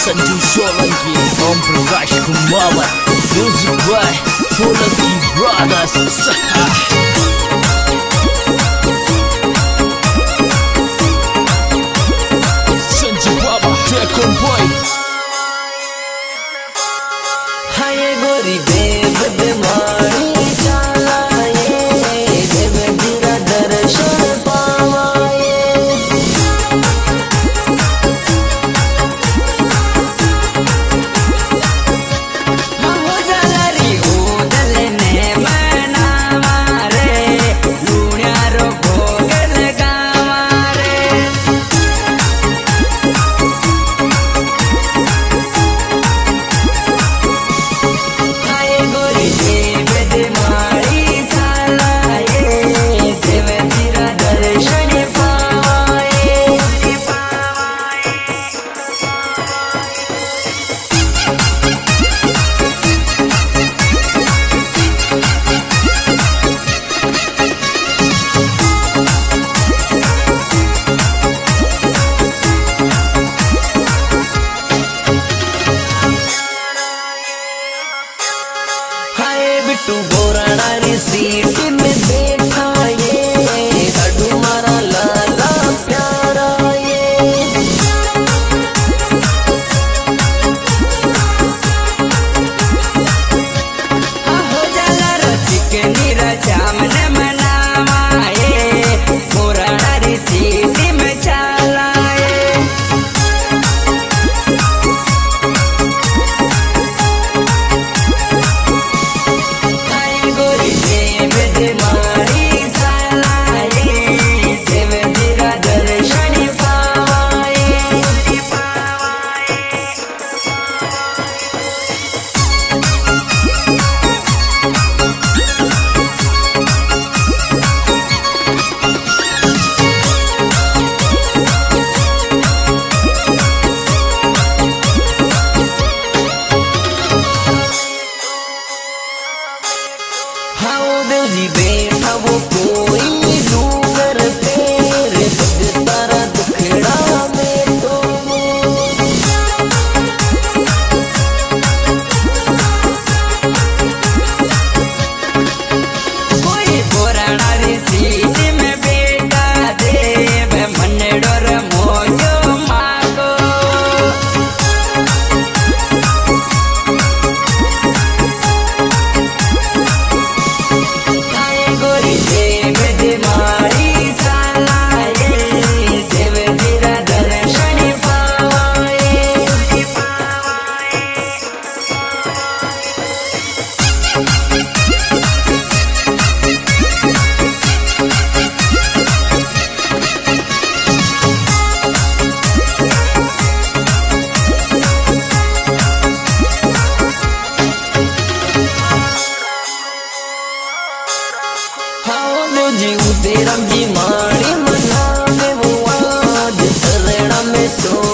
Sanju Solanki, Om Prakash Kumawat, music by Solanki brothers. Sanju Baba टेकोन boy. हाय गोरी देव बीमारी चलाए, देव तेरा दर्शन पावाए। हो जाला री उदल ने मनावा रे, लुण्यारो भोग लगावा रे। हाय गोरी देव बीमारी चलाए, देव तेरा दर्शन पावाए। हाय बिट्टू बोराड़ा री सीट में बैठा ये, लड्डू मारा लाला प्यारा ये। हो जाला रसिक नीरा श्याम ने मनावा ये, बोराड़ा री सीट में चलाए। हाय गोरी देव बीमारी चलाए, देव तेरा दर्शन पावाए। हाउ दिल जी बैठा वो कोई डूंगर पे रे, तारा दुखड़ा में तो कोई बोराड़ा री सीट में बैठा देव मन डोर मोयो मागो। हाय गोरी देव बीमारी चलाए, देव तेरा दर्शन पावाए। हाउ जी उतेरम जी मारी मना में वो आज शरण में सो